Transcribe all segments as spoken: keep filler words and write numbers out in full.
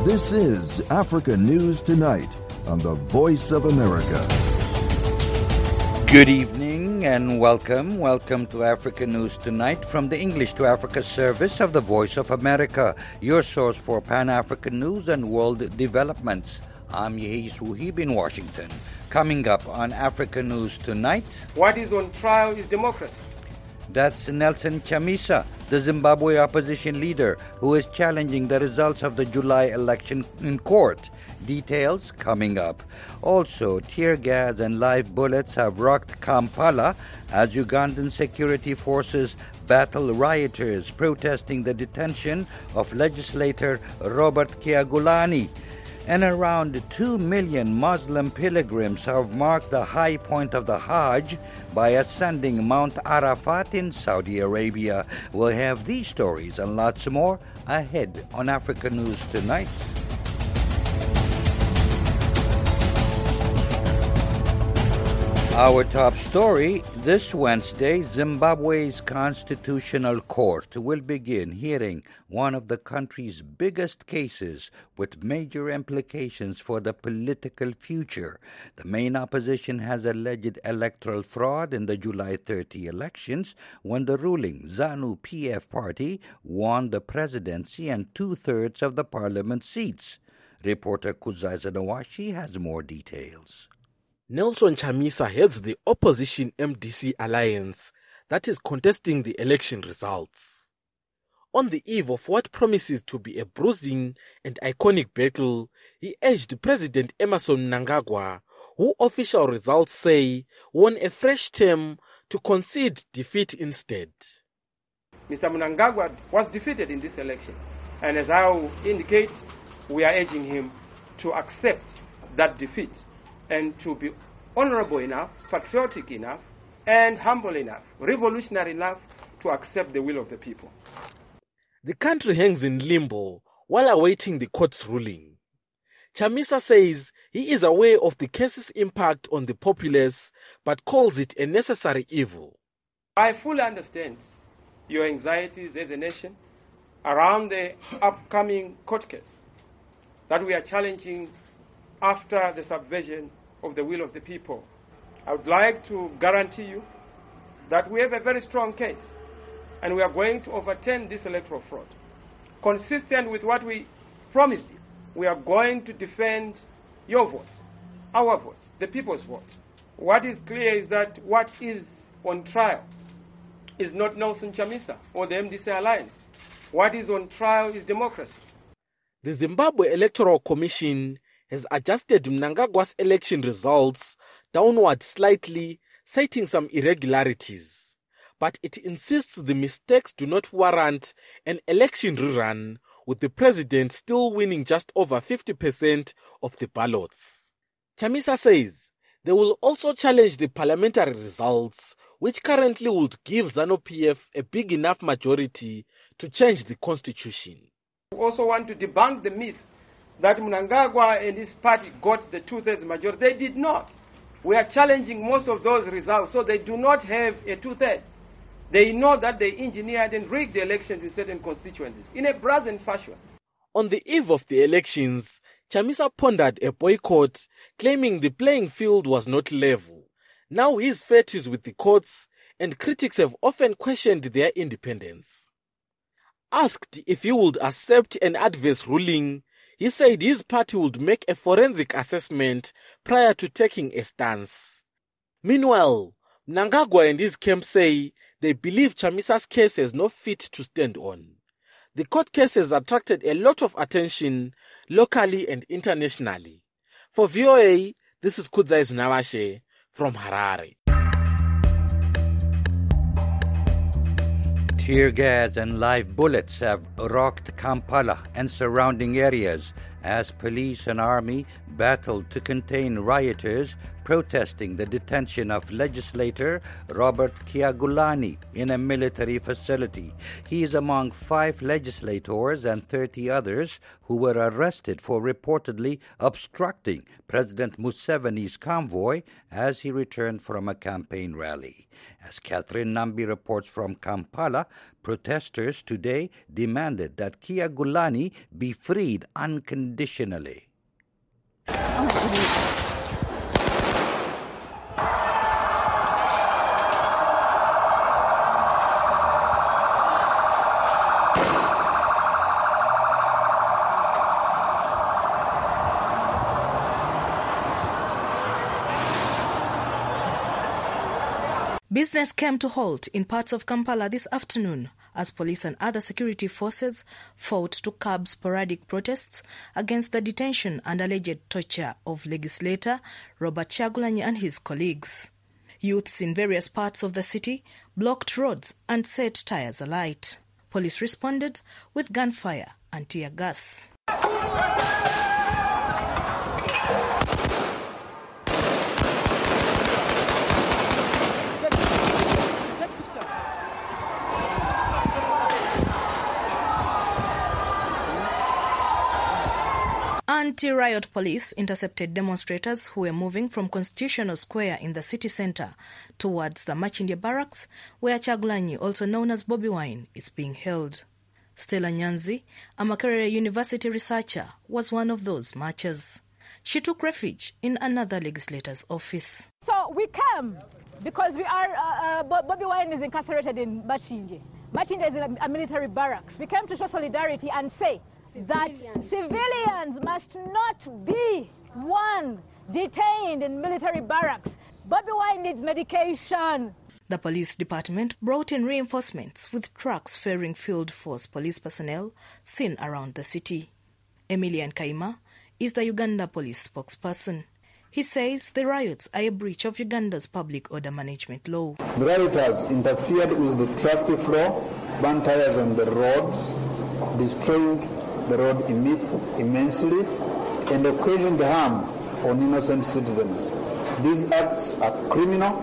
This is Africa News Tonight on the Voice of America. Good evening and welcome. Welcome to Africa News Tonight from the English to Africa service of the Voice of America, your source for Pan-African news and world developments. I'm Yehis Wuhib in Washington. Coming up on Africa News Tonight. What is on trial is democracy. That's Nelson Chamisa, the Zimbabwe opposition leader who is challenging the results of the July election in court. Details coming up. Also, tear gas and live bullets have rocked Kampala as Ugandan security forces battle rioters protesting the detention of legislator Robert Kyagulanyi. And around two million Muslim pilgrims have marked the high point of the Hajj by ascending Mount Arafat in Saudi Arabia. We'll have these stories and lots more ahead on Africa News Tonight. Our top story this Wednesday, Zimbabwe's Constitutional Court will begin hearing one of the country's biggest cases with major implications for the political future. The main opposition has alleged electoral fraud in the July thirtieth elections when the ruling ZANU-P F party won the presidency and two-thirds of the parliament seats. Reporter Kuzai Zanawashi has more details. Nelson Chamisa heads the opposition M D C alliance that is contesting the election results. On the eve of what promises to be a bruising and iconic battle, he urged President Emmerson Mnangagwa, who official results say won a fresh term, to concede defeat instead. Mister Mnangagwa was defeated in this election, and as I will indicate, we are urging him to accept that defeat and to be honorable enough, patriotic enough, and humble enough, revolutionary enough to accept the will of the people. The country hangs in limbo while awaiting the court's ruling. Chamisa says he is aware of the case's impact on the populace, but calls it a necessary evil. I fully understand your anxieties as a nation around the upcoming court case that we are challenging after the subversion of the will of the people. I would like to guarantee you that we have a very strong case and we are going to overturn this electoral fraud. Consistent with what we promised you, we are going to defend your vote, our vote, the people's vote. What is clear is that what is on trial is not Nelson Chamisa or the M D C Alliance. What is on trial is democracy. The Zimbabwe Electoral Commission has adjusted Mnangagwa's election results downward slightly, citing some irregularities. But it insists the mistakes do not warrant an election rerun, with the president still winning just over fifty percent of the ballots. Chamisa says they will also challenge the parliamentary results, which currently would give ZANU-P F a big enough majority to change the constitution. We also want to debunk the myth that Mnangagwa and his party got the two-thirds majority. They did not. We are challenging most of those results, so they do not have a two-thirds. They know that they engineered and rigged the elections in certain constituencies in a brazen fashion. On the eve of the elections, Chamisa pondered a boycott, claiming the playing field was not level. Now his fate is with the courts, and critics have often questioned their independence. Asked if he would accept an adverse ruling, he said his party would make a forensic assessment prior to taking a stance. Meanwhile, Mnangagwa and his camp say they believe Chamisa's case has no feet to stand on. The court case has attracted a lot of attention locally and internationally. For V O A, this is Kudzai Zunawashe from Harare. Tear gas and live bullets have rocked Kampala and surrounding areas as police and army battled to contain rioters protesting the detention of legislator Robert Kyagulanyi in a military facility. He is among five legislators and thirty others who were arrested for reportedly obstructing President Museveni's convoy as he returned from a campaign rally. As Catherine Nambi reports from Kampala, Protesters today demanded that Kyagulanyi be freed unconditionally. Oh my goodness. Business came to halt in parts of Kampala this afternoon as police and other security forces fought to curb sporadic protests against the detention and alleged torture of legislator Robert Kyagulanyi and his colleagues. Youths in various parts of the city blocked roads and set tires alight. Police responded with gunfire and tear gas. Anti-riot police intercepted demonstrators who were moving from Constitutional Square in the city centre towards the Machindya Barracks, where Kyagulanyi, also known as Bobi Wine, is being held. Stella Nyanzi, a Makerere University researcher, was one of those marchers. She took refuge in another legislator's office. So we came because we are, uh, uh, Bobi Wine is incarcerated in Machindya. Machindya is in a, a military barracks. We came to show solidarity and say that civilians must not be, one, detained in military barracks. Bobi Wine needs medication. The police department brought in reinforcements with trucks ferrying field force police personnel seen around the city. Emilian Kaima is the Uganda police spokesperson. He says the riots are a breach of Uganda's public order management law. The rioters interfered with the traffic flow, burned tires on the roads, destroying the road immensely, and occasioned harm on innocent citizens. These acts are criminal,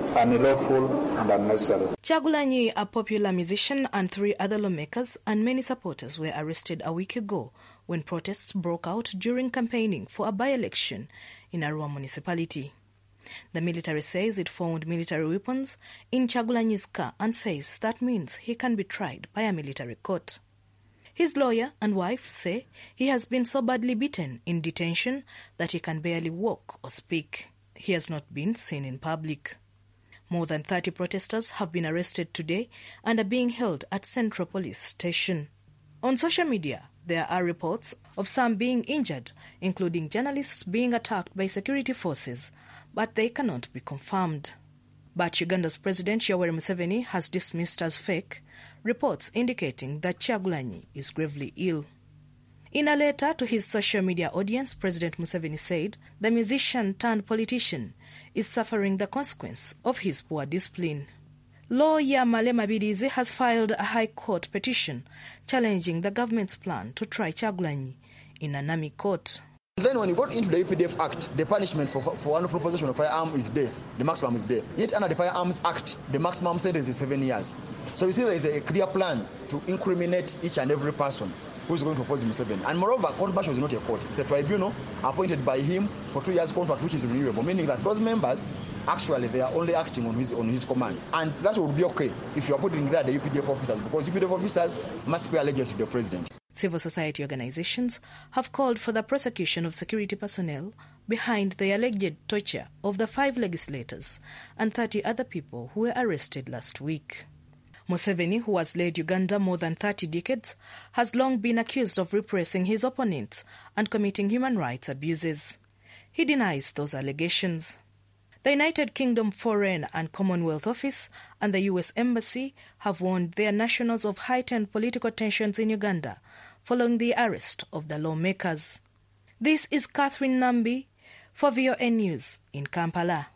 unlawful, and unnecessary. Kyagulanyi, a popular musician, and three other lawmakers and many supporters were arrested a week ago when protests broke out during campaigning for a by-election in Arua municipality. The military says it found military weapons in Kyagulanyi's car and says that means he can be tried by a military court. His lawyer and wife say he has been so badly beaten in detention that he can barely walk or speak. He has not been seen in public. More than thirty protesters have been arrested today and are being held at Central Police Station. On social media, there are reports of some being injured, including journalists being attacked by security forces, but they cannot be confirmed. But Uganda's President Yoweri Museveni has dismissed as fake reports indicating that Kyagulanyi is gravely ill. In a letter to his social media audience, President Museveni said the musician turned politician is suffering the consequence of his poor discipline. Lawyer Malema Bidizi has filed a High Court petition challenging the government's plan to try Kyagulanyi in a NAMI court. Then when you got into the U P D F Act, the punishment for, for unlawful possession of firearm is death. The maximum is death. Yet under the Firearms Act, the maximum sentence is seven years. So you see there is a clear plan to incriminate each and every person who is going to oppose Museveni. And moreover, court martial is not a court. It's a tribunal appointed by him for two years contract, which is renewable, meaning that those members, actually, they are only acting on his on his command. And that would be okay if you are putting there the U P D F officers, because U P D F officers must pay allegiance to the president. Civil society organizations have called for the prosecution of security personnel behind the alleged torture of the five legislators and thirty other people who were arrested last week. Museveni, who has led Uganda more than thirty decades, has long been accused of repressing his opponents and committing human rights abuses. He denies those allegations. The United Kingdom Foreign and Commonwealth Office and the U S Embassy have warned their nationals of heightened political tensions in Uganda following the arrest of the lawmakers. This is Catherine Nambi for V O N News in Kampala.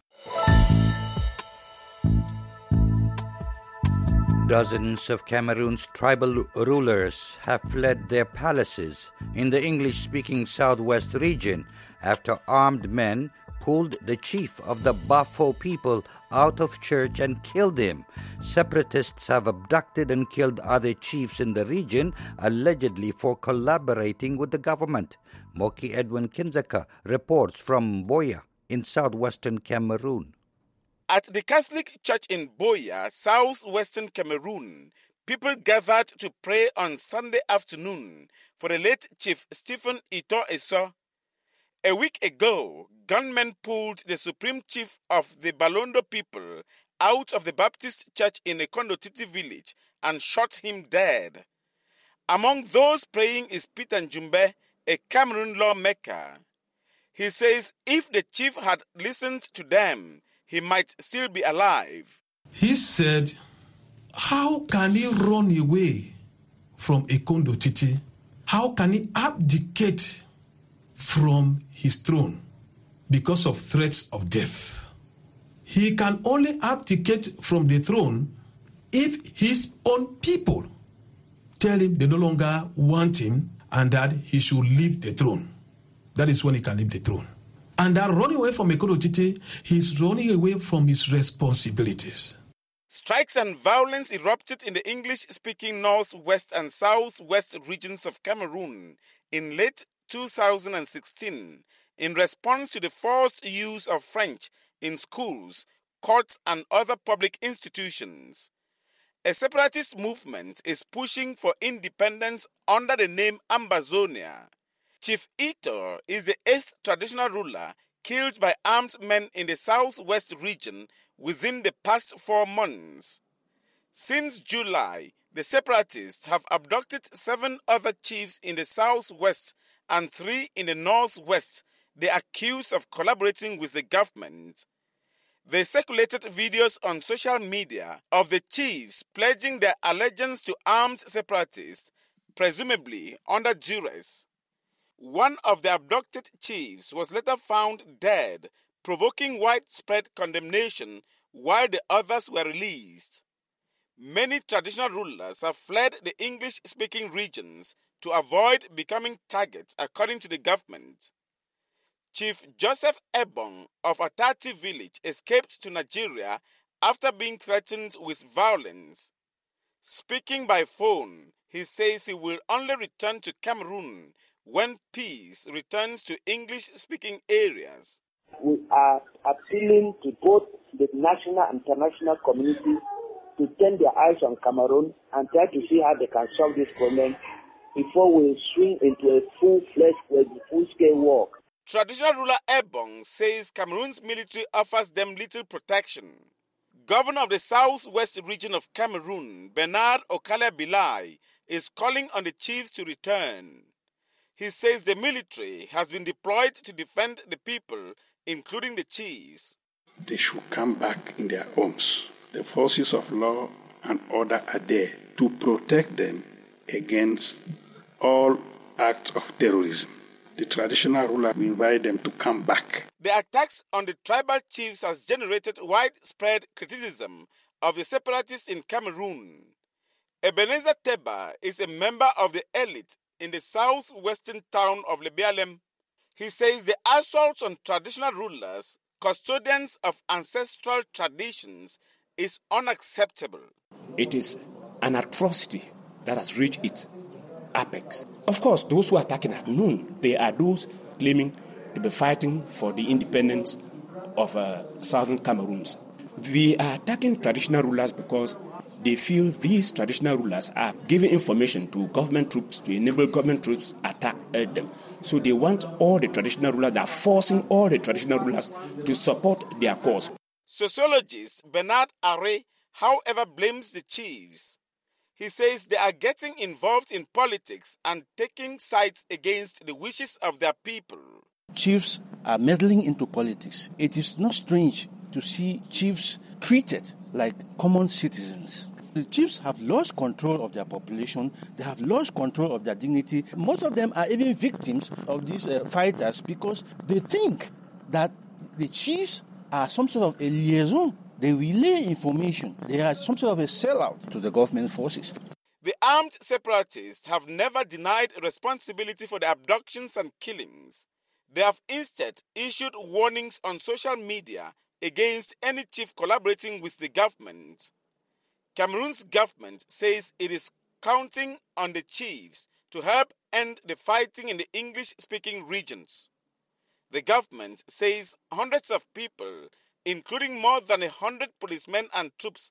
Dozens of Cameroon's tribal rulers have fled their palaces in the English-speaking southwest region after armed men pulled the chief of the Bafo people out of church and killed him. Separatists have abducted and killed other chiefs in the region, allegedly for collaborating with the government. Moki Edwin Kinzaka reports from Boya in southwestern Cameroon. At the Catholic Church in Boya, southwestern Cameroon, people gathered to pray on Sunday afternoon for the late Chief Stephen Ito Eso. A week ago, gunmen pulled the Supreme Chief of the Balondo people out of the Baptist church in Ekondotiti village and shot him dead. Among those praying is Peter Njumbe, a Cameroon lawmaker. He says if the chief had listened to them, he might still be alive. He said, how can he run away from Ekondotiti? How can he abdicate from his throne because of threats of death? He can only abdicate from the throne if his own people tell him they no longer want him and that he should leave the throne. That is when he can leave the throne. And that running away from Ekondotiti, he's running away from his responsibilities. Strikes and violence erupted in the English-speaking northwest and southwest regions of Cameroon in late two thousand sixteen in response to the forced use of French in schools, courts, and other public institutions. A separatist movement is pushing for independence under the name Ambazonia. Chief Ito is the eighth traditional ruler killed by armed men in the southwest region within the past four months. Since July, the separatists have abducted seven other chiefs in the southwest and three in the northwest. They are accused of collaborating with the government. They circulated videos on social media of the chiefs pledging their allegiance to armed separatists, presumably under duress. One of the abducted chiefs was later found dead, provoking widespread condemnation, while the others were released. Many traditional rulers have fled the English-speaking regions to avoid becoming targets, according to the government. Chief Joseph Ebong of Atati village escaped to Nigeria after being threatened with violence. Speaking by phone, he says he will only return to Cameroon when peace returns to English-speaking areas. We are appealing to both the national and international community to turn their eyes on Cameroon and try to see how they can solve this problem before we swing into a full-fledged, full-scale war. Traditional ruler Ebong says Cameroon's military offers them little protection. Governor of the southwest region of Cameroon, Bernard Okale Bilai, is calling on the chiefs to return. He says the military has been deployed to defend the people, including the chiefs. They should come back in their homes. The forces of law and order are there to protect them against all acts of terrorism. The traditional ruler will invite them to come back. The attacks on the tribal chiefs has generated widespread criticism of the separatists in Cameroon. Ebenezer Teba is a member of the elite in the southwestern town of Lebialem. He says the assaults on traditional rulers, custodians of ancestral traditions, is unacceptable. It is an atrocity that has reached its apex. Of course, those who are attacking Cameroon, they are those claiming to be fighting for the independence of uh, southern Cameroons. We are attacking traditional rulers because they feel these traditional rulers are giving information to government troops to enable government troops attack them. So they want all the traditional rulers, they are forcing all the traditional rulers to support their cause. Sociologist Bernard Arre, however, blames the chiefs. He says they are getting involved in politics and taking sides against the wishes of their people. Chiefs are meddling into politics. It is not strange to see chiefs treated like common citizens. The chiefs have lost control of their population. They have lost control of their dignity. Most of them are even victims of these uh, fighters because they think that the chiefs are some sort of a liaison. They relay information. They are some sort of a sellout to the government forces. The armed separatists have never denied responsibility for the abductions and killings. They have instead issued warnings on social media against any chief collaborating with the government. Cameroon's government says it is counting on the chiefs to help end the fighting in the English-speaking regions. The government says hundreds of people, including more than a hundred policemen and troops,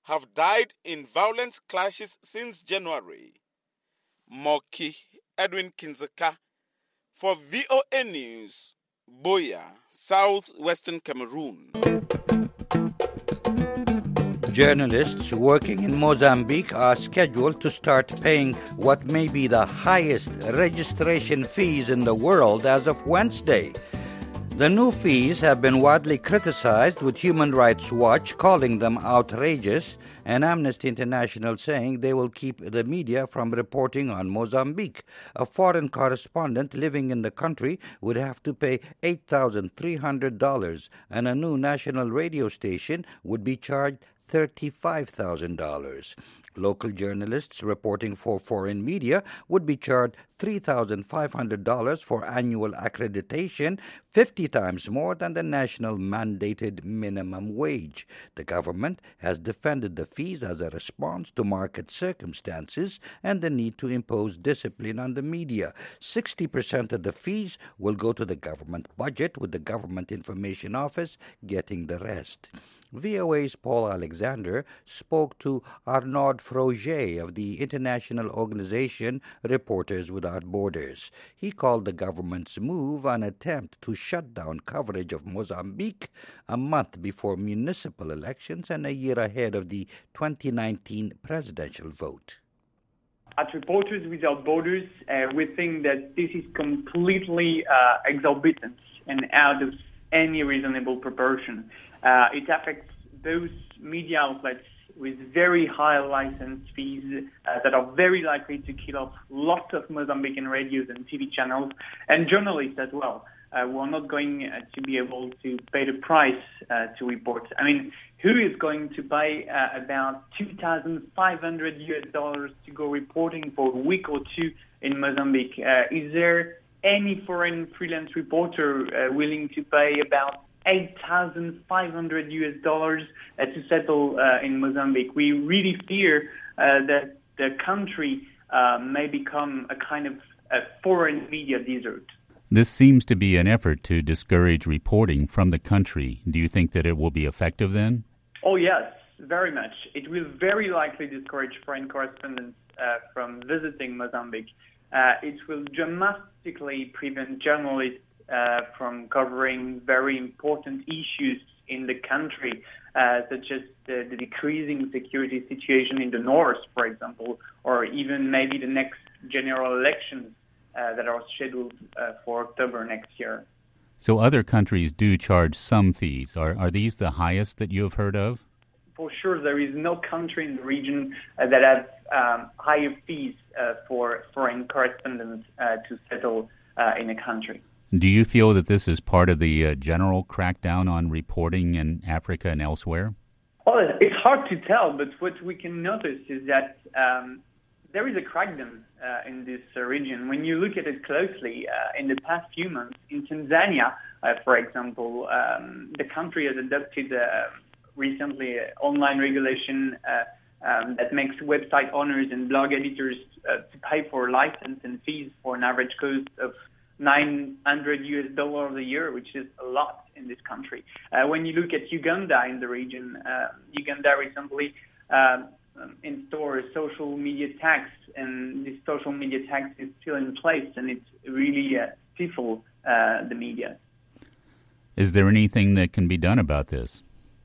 have died in violent clashes since January. Moki Edwin Kinzeka for V O A News, Buea, southwestern Cameroon. Journalists working in Mozambique are scheduled to start paying what may be the highest registration fees in the world as of Wednesday. The new fees have been widely criticized, with Human Rights Watch calling them outrageous and Amnesty International saying they will keep the media from reporting on Mozambique. A foreign correspondent living in the country would have to pay eight thousand three hundred dollars, and a new national radio station would be charged thirty-five thousand dollars. Local journalists reporting for foreign media would be charged three thousand five hundred dollars for annual accreditation, fifty times more than the national mandated minimum wage. The government has defended the fees as a response to market circumstances and the need to impose discipline on the media. sixty percent of the fees will go to the government budget, with the Government Information Office getting the rest. V O A's Paul Alexander spoke to Arnaud Froger of the international organization Reporters Without Borders. He called the government's move an attempt to shut down coverage of Mozambique a month before municipal elections and a year ahead of the twenty nineteen presidential vote. At Reporters Without Borders, uh, we think that this is completely uh, exorbitant and out of any reasonable proportion. Uh, it affects those media outlets with very high license fees uh, that are very likely to kill off lots of Mozambican radios and T V channels, and journalists as well, uh, who are not going uh, to be able to pay the price uh, to report. I mean, who is going to pay uh, about two thousand five hundred U S dollars to go reporting for a week or two in Mozambique? Uh, is there any foreign freelance reporter uh, willing to pay about eight thousand five hundred U S dollars uh, to settle uh, in Mozambique? We really fear uh, that the country uh, may become a kind of a foreign media desert. This seems to be an effort to discourage reporting from the country. Do you think that it will be effective then? Oh, yes, very much. It will very likely discourage foreign correspondents uh, from visiting Mozambique. Uh, it will dramatically prevent journalists Uh, from covering very important issues in the country, uh, such as the, the decreasing security situation in the north, for example, or even maybe the next general elections uh, that are scheduled uh, for October next year. So other countries do charge some fees. Are, are these the highest that you have heard of? For sure, there is no country in the region uh, that has um, higher fees uh, for foreign correspondents uh, to settle uh, in a country. Do you feel that this is part of the uh, general crackdown on reporting in Africa and elsewhere? Well, it's hard to tell, but what we can notice is that um, there is a crackdown uh, in this uh, region. When you look at it closely, uh, in the past few months, in Tanzania, uh, for example, um, the country has adopted uh, recently an online regulation uh, um, that makes website owners and blog editors uh, to pay for license and fees for an average cost of nine hundred U S dollars a year, which is a lot in this country. Uh, when you look at Uganda in the region, uh, Uganda recently uh, installed a social media tax, and this social media tax is still in place, and it's really uh, stifle uh, the media. Is there anything that can be done about this?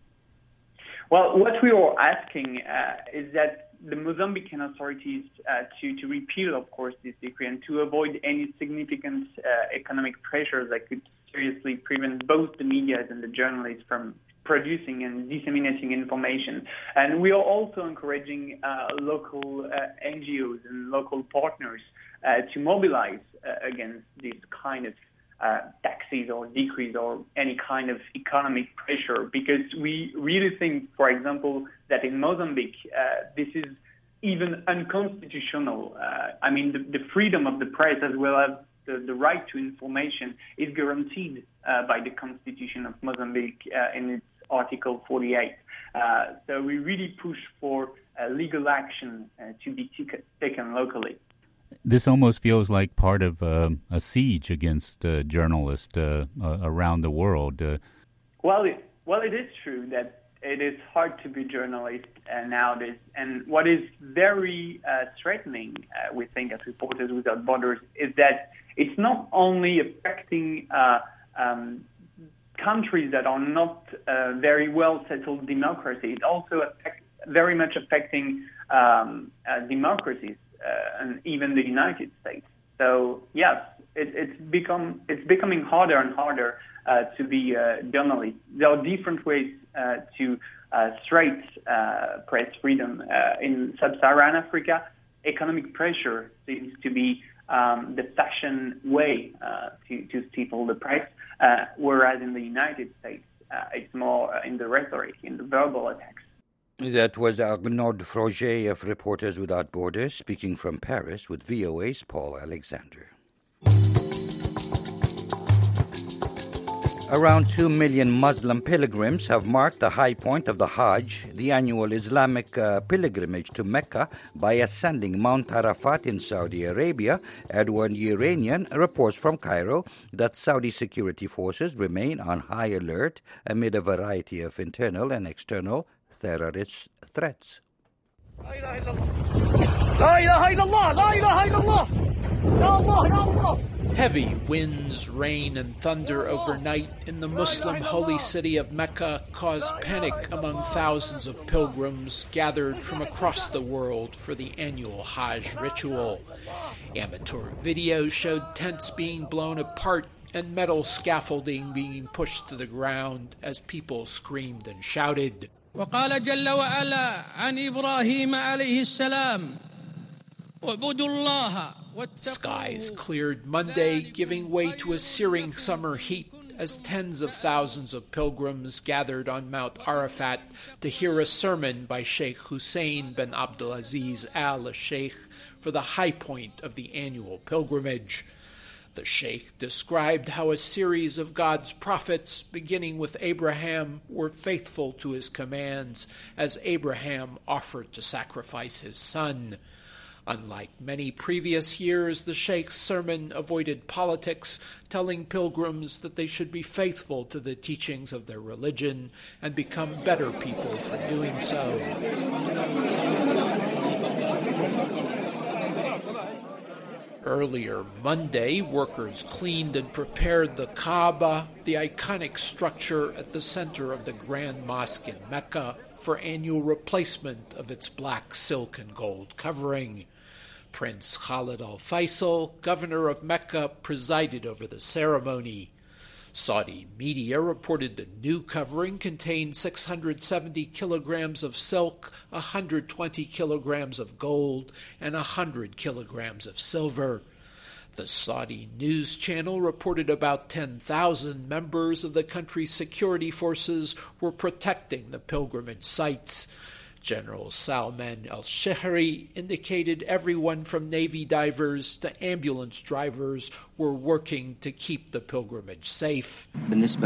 Well, what we are asking uh, is that the Mozambican authorities uh, to, to repeal, of course, this decree and to avoid any significant uh, economic pressures that could seriously prevent both the media and the journalists from producing and disseminating information. And we are also encouraging uh, local uh, N G Os and local partners uh, to mobilize uh, against this kind of uh, taxes or decrees or any kind of economic pressure, because we really think, for example, that in Mozambique, uh, this is even unconstitutional. Uh, I mean, the, the freedom of the press as well as the, the right to information is guaranteed uh, by the Constitution of Mozambique uh, in its Article forty-eight. Uh, so we really push for uh, legal action uh, to be t- taken locally. This almost feels like part of uh, a siege against uh, journalists uh, uh, around the world. Uh, well, it, well, it is true that it is hard to be a journalist uh, nowadays. And what is very uh, threatening, uh, we think, as Reporters Without Borders, is that it's not only affecting uh, um, countries that are not uh, very well settled democracy, it also affects very much affecting um, uh, democracies uh, and even the United States. So yes, it, it's become it's becoming harder and harder uh, to be a journalist. There are different ways uh, to uh, threat uh, press freedom uh, in sub-Saharan Africa. Economic pressure seems to be um, the fashion way uh, to to stifle the press, uh, whereas in the United States uh, it's more in the rhetoric, in the verbal attacks. That was Arnaud Froger of Reporters Without Borders speaking from Paris with V O A's Paul Alexander. Around two million Muslim pilgrims have marked the high point of the Hajj, the annual Islamic uh, pilgrimage to Mecca, by ascending Mount Arafat in Saudi Arabia. Edward Uranian reports from Cairo that Saudi security forces remain on high alert amid a variety of internal and external terrorist threats. La ilaha illallah. La ilaha illallah. La ilaha illallah. Ya Allah, ya Allah. Heavy winds, rain, and thunder overnight in the Muslim holy city of Mecca caused panic among thousands of pilgrims gathered from across the world for the annual Hajj ritual. Amateur videos showed tents being blown apart and metal scaffolding being pushed to the ground as people screamed and shouted. وقال جل وعلا عن إبراهيم عليه السلام اعبدوا الله. Skies cleared Monday, giving way to a searing summer heat as tens of thousands of pilgrims gathered on Mount Arafat to hear a sermon by Sheikh Hussein bin Abdulaziz al-Sheikh for the high point of the annual pilgrimage. The Sheikh described how a series of God's prophets, beginning with Abraham, were faithful to his commands as Abraham offered to sacrifice his son. Unlike many previous years, the Sheikh's sermon avoided politics, telling pilgrims that they should be faithful to the teachings of their religion and become better people for doing so. Earlier Monday, workers cleaned and prepared the Kaaba, the iconic structure at the center of the Grand Mosque in Mecca, for annual replacement of its black silk and gold covering. Prince Khalid Al Faisal, governor of Mecca, presided over the ceremony. Saudi media reported the new covering contained six hundred seventy kilograms of silk, one hundred twenty kilograms of gold, and one hundred kilograms of silver. The Saudi news channel reported about ten thousand members of the country's security forces were protecting the pilgrimage sites. General Salman al-Shehri indicated everyone from Navy divers to ambulance drivers were working to keep the pilgrimage safe. He says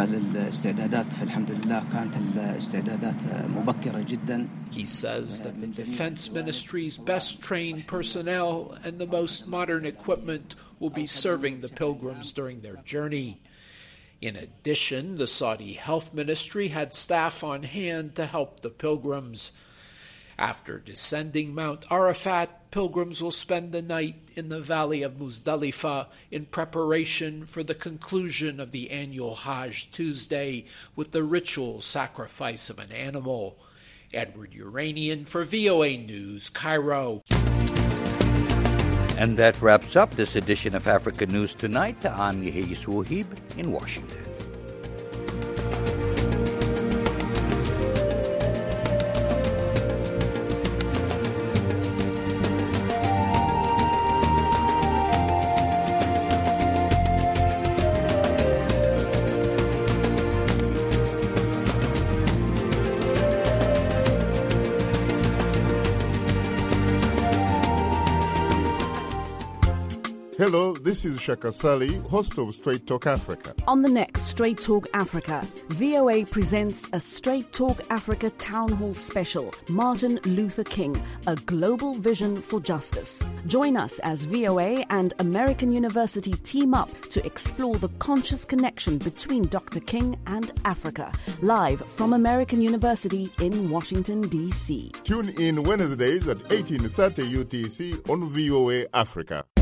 that the Defense Ministry's best-trained personnel and the most modern equipment will be serving the pilgrims during their journey. In addition, the Saudi Health Ministry had staff on hand to help the pilgrims. After descending Mount Arafat, pilgrims will spend the night in the valley of Muzdalifah in preparation for the conclusion of the annual Hajj Tuesday with the ritual sacrifice of an animal. Edward Uranian for V O A News, Cairo. And that wraps up this edition of Africa News Tonight. I'm Yehia Souhib in Washington. Hello, this is Shaka Sali, host of Straight Talk Africa. On the next Straight Talk Africa, V O A presents a Straight Talk Africa Town Hall special, Martin Luther King, a global vision for justice. Join us as V O A and American University team up to explore the conscious connection between Doctor King and Africa. Live from American University in Washington, D C. Tune in Wednesdays at eighteen thirty U T C on V O A Africa.